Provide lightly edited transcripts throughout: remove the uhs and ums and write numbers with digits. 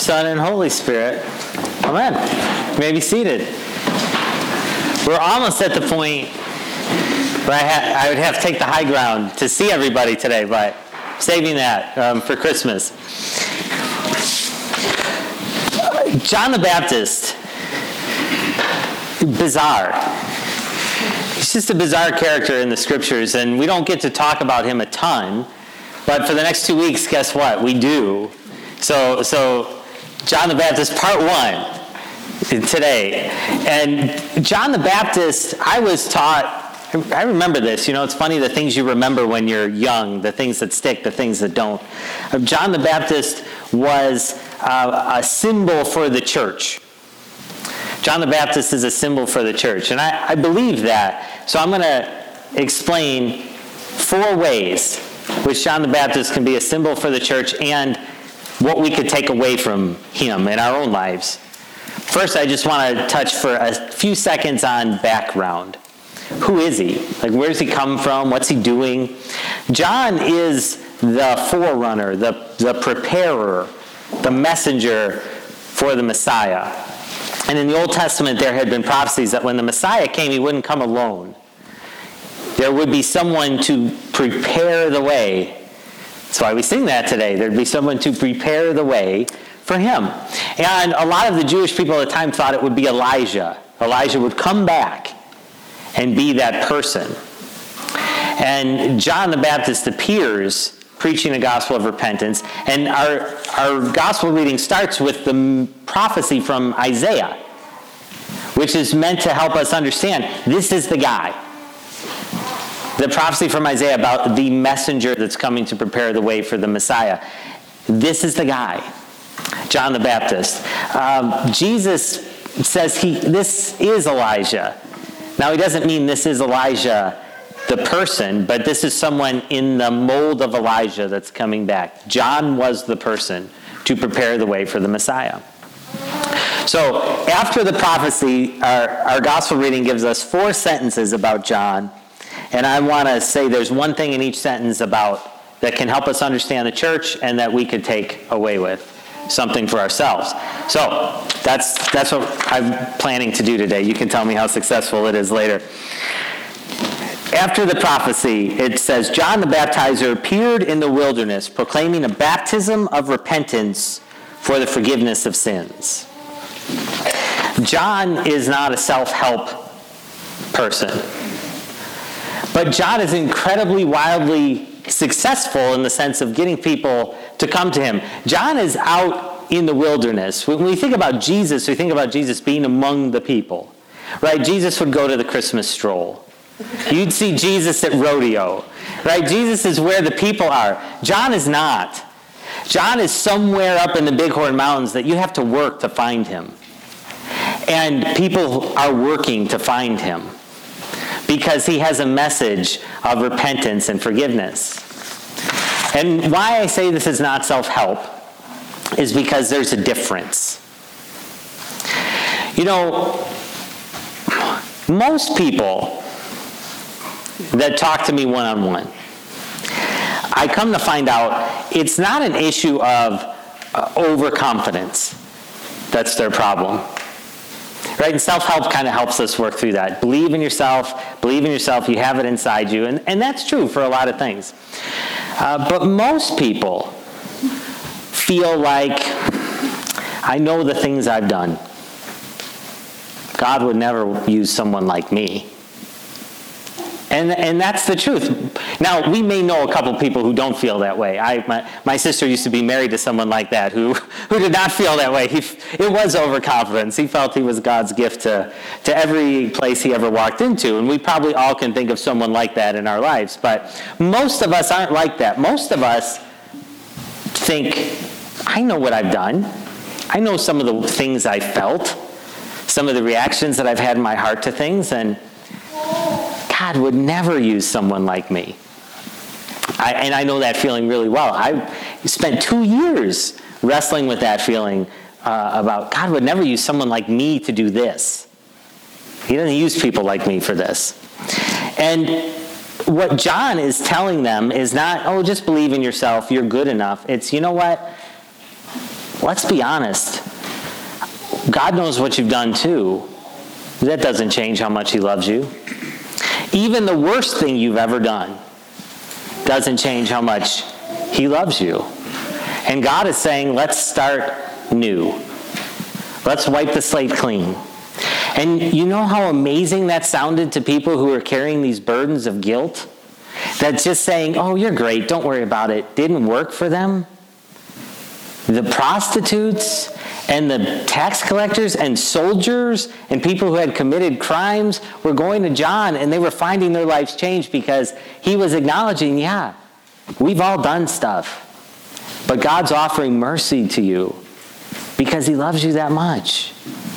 Son, and Holy Spirit. Amen. You may be seated. We're almost at the point where I would have to take the high ground to see everybody today, but saving that for Christmas. John the Baptist, bizarre. He's just a bizarre character in the scriptures, and we don't get to talk about him a ton, but for the next 2 weeks, guess what? We do. So John the Baptist, part 1, today. And John the Baptist, I was taught, I remember this, it's funny the things you remember when you're young, the things that stick, the things that don't. John the Baptist was a symbol for the church. John the Baptist is a symbol for the church, and I believe that. So I'm going to explain 4 ways which John the Baptist can be a symbol for the church and what we could take away from him in our own lives. First, I just want to touch for a few seconds on background. Who is he? Where does he come from? What's he doing? John is the forerunner, the preparer, the messenger for the Messiah. And in the Old Testament, there had been prophecies that when the Messiah came, he wouldn't come alone. There would be someone to prepare the way. That's why we sing that today. There'd be someone to prepare the way for him. And a lot of the Jewish people at the time thought it would be Elijah. Elijah would come back and be that person. And John the Baptist appears preaching the gospel of repentance. And our gospel reading starts with the prophecy from Isaiah, which is meant to help us understand this is the guy. The prophecy from Isaiah about the messenger that's coming to prepare the way for the Messiah. This is the guy, John the Baptist. Jesus says this is Elijah. Now, he doesn't mean this is Elijah, the person, but this is someone in the mold of Elijah that's coming back. John was the person to prepare the way for the Messiah. So, after the prophecy, our gospel reading gives us 4 sentences about John. And I want to say there's one thing in each sentence about that can help us understand the church and that we could take away with something for ourselves. So that's what I'm planning to do today. You can tell me how successful it is later. After the prophecy, it says, John the Baptizer appeared in the wilderness, proclaiming a baptism of repentance for the forgiveness of sins. John is not a self-help person. But John is incredibly, wildly successful in the sense of getting people to come to him. John is out in the wilderness. When we think about Jesus, we think about Jesus being among the people. Right? Jesus would go to the Christmas stroll. You'd see Jesus at rodeo. Right? Jesus is where the people are. John is not. John is somewhere up in the Bighorn Mountains that you have to work to find him. And people are working to find him, because he has a message of repentance and forgiveness. And why I say this is not self-help is because there's a difference. Most people that talk to me one-on-one, I come to find out it's not an issue of overconfidence that's their problem. Right? And self-help kind of helps us work through that. Believe in yourself, you have it inside you. And that's true for a lot of things. But most people feel like, I know the things I've done. God would never use someone like me. And that's the truth. Now, we may know a couple people who don't feel that way. My sister used to be married to someone like that who did not feel that way. It was overconfidence. He felt he was God's gift to every place he ever walked into. And we probably all can think of someone like that in our lives. But most of us aren't like that. Most of us think, I know what I've done. I know some of the things I felt, some of the reactions that I've had in my heart to things, and God would never use someone like me. And I know that feeling really well. I spent 2 years wrestling with that feeling about God would never use someone like me to do this. He doesn't use people like me for this. And what John is telling them is not, just believe in yourself, you're good enough. It's, you know what? let's be honest. God knows what you've done too. That doesn't change how much he loves you. Even the worst thing you've ever done doesn't change how much he loves you. And God is saying, let's start new. Let's wipe the slate clean. And you know how amazing that sounded to people who are carrying these burdens of guilt? That just saying, oh, you're great, don't worry about it, didn't work for them? The prostitutes and the tax collectors and soldiers and people who had committed crimes were going to John, and they were finding their lives changed because he was acknowledging, yeah, we've all done stuff. But God's offering mercy to you because he loves you that much.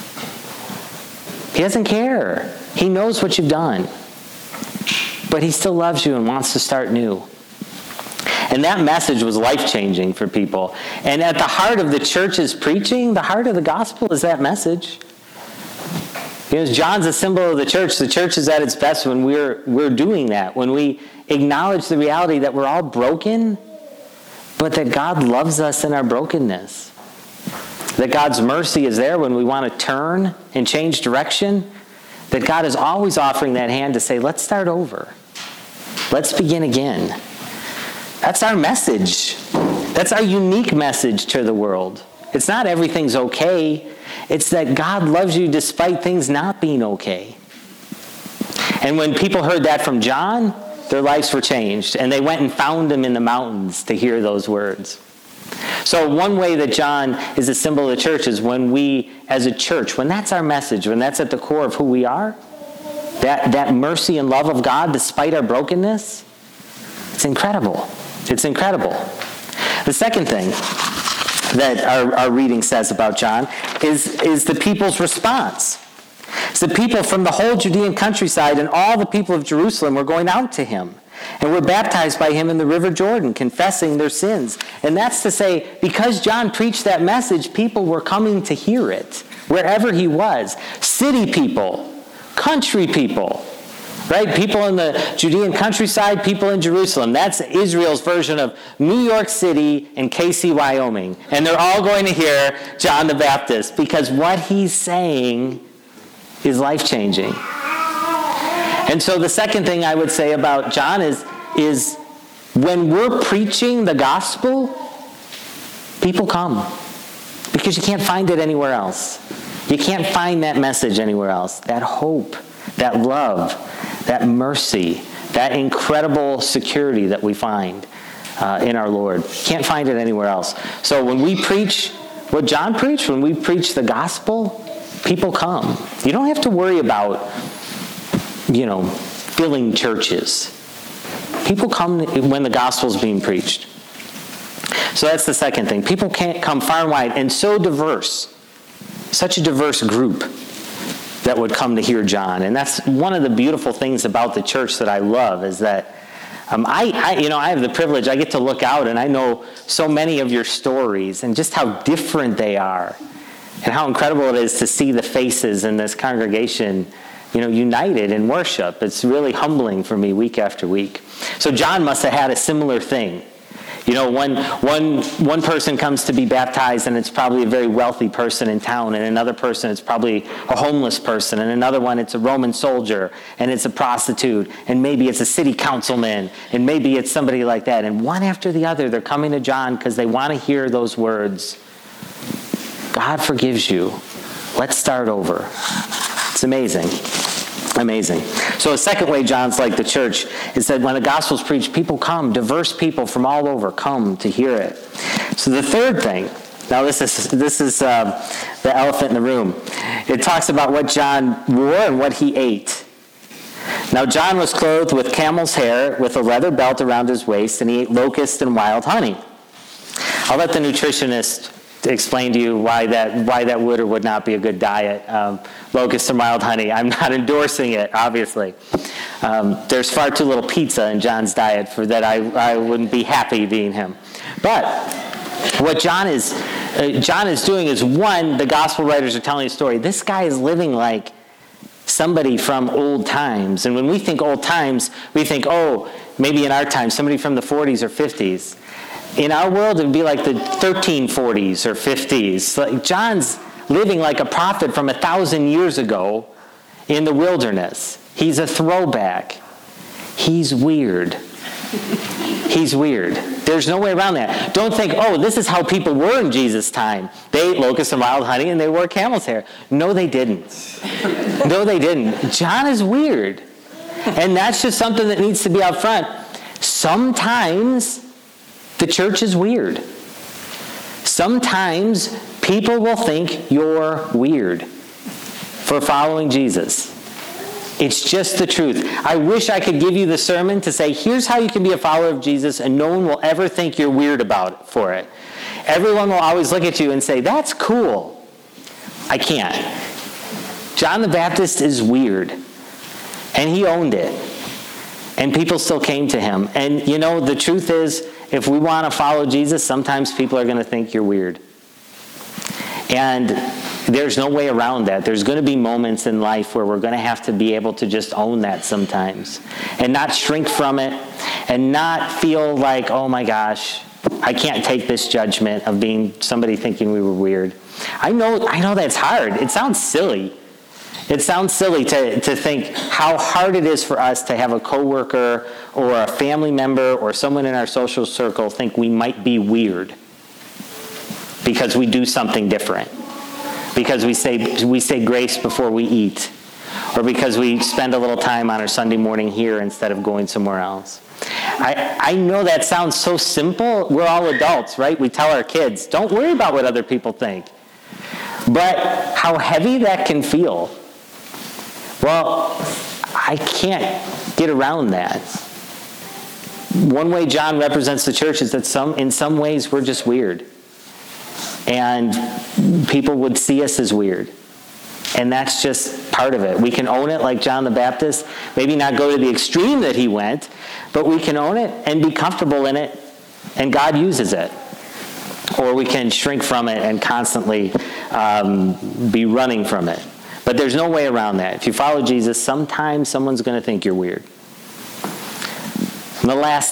He doesn't care. He knows what you've done. But he still loves you and wants to start new. And that message was life-changing for people. And at the heart of the church's preaching, the heart of the gospel is that message. You know, John's a symbol of the church. The church is at its best when we're doing that, when we acknowledge the reality that we're all broken, but that God loves us in our brokenness. That God's mercy is there when we want to turn and change direction. That God is always offering that hand to say, let's start over. Let's begin again. That's our message. That's our unique message to the world. It's not everything's okay. It's that God loves you despite things not being okay. And when people heard that from John, their lives were changed. And they went and found him in the mountains to hear those words. So one way that John is a symbol of the church is when we, as a church, when that's our message, when that's at the core of who we are, that mercy and love of God despite our brokenness, it's incredible. It's incredible. The second thing that our reading says about John is the people's response. It's the people from the whole Judean countryside and all the people of Jerusalem were going out to him and were baptized by him in the river Jordan, confessing their sins. And that's to say, because John preached that message, people were coming to hear it wherever he was. City people, country people, right? People in the Judean countryside, people in Jerusalem. That's Israel's version of New York City and Casey, Wyoming. And they're all going to hear John the Baptist because what he's saying is life-changing. And so the second thing I would say about John is when we're preaching the gospel, people come. Because you can't find it anywhere else. You can't find that message anywhere else. That hope, that love, that mercy, that incredible security that we find in our Lord. Can't find it anywhere else. So when we preach what John preached, when we preach the gospel, people come. You don't have to worry about, filling churches. People come when the gospel's being preached. So that's the second thing. People can't come far and wide, and so diverse. Such a diverse group that would come to hear John. And that's one of the beautiful things about the church that I love is that I have the privilege, I get to look out and I know so many of your stories and just how different they are and how incredible it is to see the faces in this congregation, united in worship. It's really humbling for me week after week. So John must have had a similar thing. One person comes to be baptized and it's probably a very wealthy person in town, and another person it's probably a homeless person, and another one it's a Roman soldier, and it's a prostitute, and maybe it's a city councilman, and maybe it's somebody like that. And one after the other, they're coming to John because they want to hear those words. God forgives you. Let's start over. It's amazing. Amazing. So a second way John's like the church is that when the gospel's preached, people come, diverse people from all over come to hear it. So the third thing, now this is the elephant in the room. It talks about what John wore and what he ate. Now John was clothed with camel's hair with a leather belt around his waist, and he ate locusts and wild honey. I'll let the nutritionist explain to you why that would or would not be a good diet. Locusts and wild honey. I'm not endorsing it, obviously. There's far too little pizza in John's diet for that I wouldn't be happy being him. But what John is doing is, one, the gospel writers are telling a story. This guy is living like somebody from old times. And when we think old times, we think, maybe in our time, somebody from the 40s or 50s. In our world, it would be like the 1340s or 50s. Like John's living like a prophet from 1,000 years ago in the wilderness. He's a throwback. He's weird. He's weird. There's no way around that. Don't think, oh, this is how people were in Jesus' time. They ate locusts and wild honey and they wore camel's hair. No, they didn't. No, they didn't. John is weird. And that's just something that needs to be out front. Sometimes the church is weird. Sometimes people will think you're weird for following Jesus. It's just the truth. I wish I could give you the sermon to say, here's how you can be a follower of Jesus, and no one will ever think you're weird about it for it. Everyone will always look at you and say, that's cool. I can't. John the Baptist is weird, and he owned it. And people still came to him. And you know, the truth is, if we want to follow Jesus, sometimes people are going to think you're weird. And there's no way around that. There's going to be moments in life where we're going to have to be able to just own that sometimes and not shrink from it and not feel like, oh my gosh, I can't take this judgment of being somebody thinking we were weird. I know that's hard. It sounds silly. It sounds silly to think how hard it is for us to have a coworker or a family member or someone in our social circle think we might be weird because we do something different, because we say grace before we eat, or because we spend a little time on our Sunday morning here instead of going somewhere else. I know that sounds so simple. We're all adults, right? We tell our kids, don't worry about what other people think. But how heavy that can feel. Well, I can't get around that. One way John represents the church is that in some ways we're just weird. And people would see us as weird. And that's just part of it. We can own it like John the Baptist. Maybe not go to the extreme that he went, but we can own it and be comfortable in it, and God uses it. Or we can shrink from it and constantly be running from it. But there's no way around that. If you follow Jesus, sometimes someone's going to think you're weird. And the last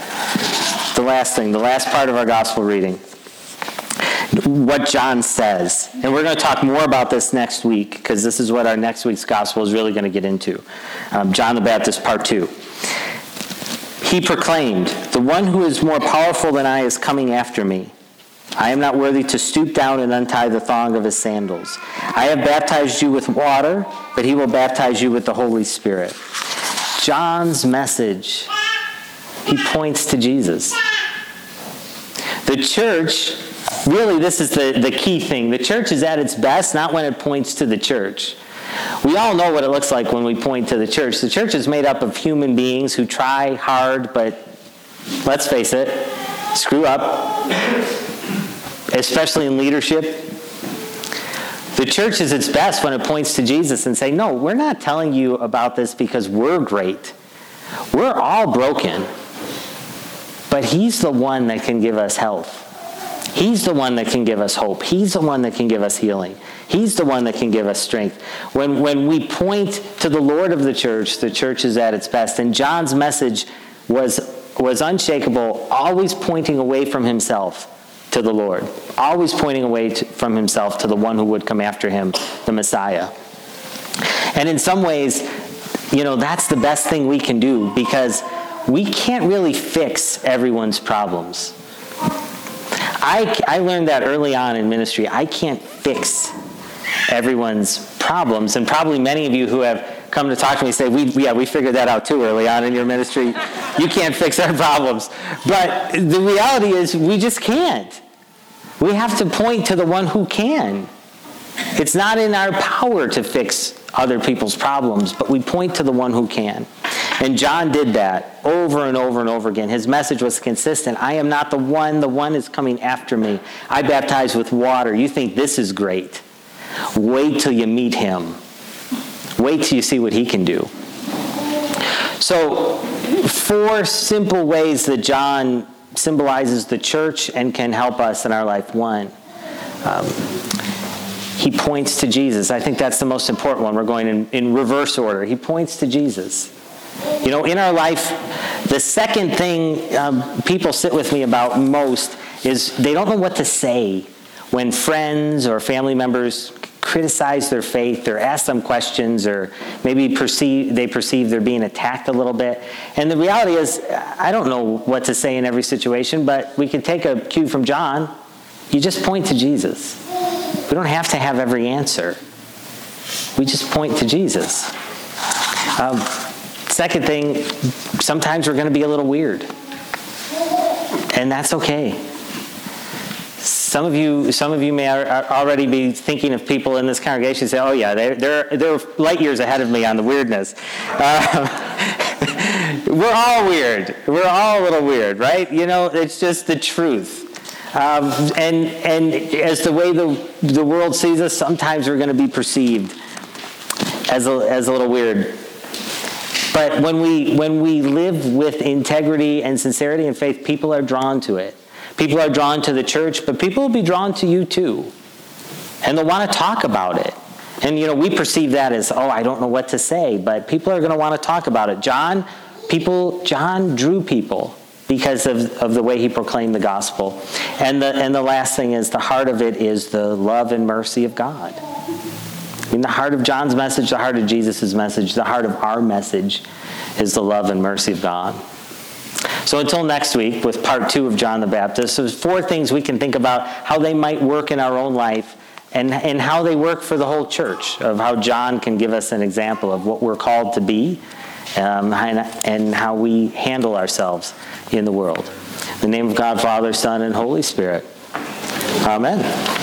part of our gospel reading, what John says. And we're going to talk more about this next week, because this is what our next week's gospel is really going to get into. John the Baptist, part 2. He proclaimed, "The one who is more powerful than I is coming after me. I am not worthy to stoop down and untie the thong of his sandals. I have baptized you with water, but he will baptize you with the Holy Spirit." John's message, he points to Jesus. The church, really this is the key thing. The church is at its best not when it points to the church. We all know what it looks like when we point to the church. The church is made up of human beings who try hard, but let's face it, screw up. Especially in leadership. The church is its best when it points to Jesus and say, no, we're not telling you about this because we're great. We're all broken. But he's the one that can give us health. He's the one that can give us hope. He's the one that can give us healing. He's the one that can give us strength. When we point to the Lord of the church is at its best. And John's message was unshakable, always pointing away from himself to the Lord, always pointing away from himself to the one who would come after him, the Messiah. And in some ways, that's the best thing we can do, because we can't really fix everyone's problems. I learned that early on in ministry. I can't fix everyone's problems, and probably many of you who have come to talk to me say, we figured that out too early on in your ministry. You can't fix our problems. But the reality is we just can't. We have to point to the one who can. It's not in our power to fix other people's problems, but we point to the one who can. And John did that over and over and over again. His message was consistent. I am not the one is coming after me. I baptize with water. You think this is great. Wait till you meet him. Wait till you see what he can do. So, 4 simple ways that John symbolizes the church and can help us in our life. 1, he points to Jesus. I think that's the most important one. We're going in reverse order. He points to Jesus. In our life, The second thing people sit with me about most is they don't know what to say when friends or family members criticize their faith or ask them questions, or maybe they perceive they're being attacked a little bit. And the reality is, I don't know what to say in every situation, but we can take a cue from John. You just point to Jesus. We don't have to have every answer. We just point to Jesus. Second thing, sometimes we're going to be a little weird. And that's okay. Some of you may already be thinking of people in this congregation and say, oh yeah, they're light years ahead of me on the weirdness. We're all weird. We're all a little weird, right? It's just the truth. And as the way the world sees us, sometimes we're going to be perceived as a little weird. But when we live with integrity and sincerity and faith, people are drawn to it. People are drawn to the church, but people will be drawn to you too. And they'll want to talk about it. And we perceive that as, I don't know what to say, but people are going to want to talk about it. John drew people because of the way he proclaimed the gospel. And the last thing is, the heart of it is the love and mercy of God. In the heart of John's message, the heart of Jesus' message, the heart of our message is the love and mercy of God. So until next week with part 2 of John the Baptist, there's 4 things we can think about how they might work in our own life and how they work for the whole church, of how John can give us an example of what we're called to be and how we handle ourselves in the world. In the name of God, Father, Son, and Holy Spirit. Amen.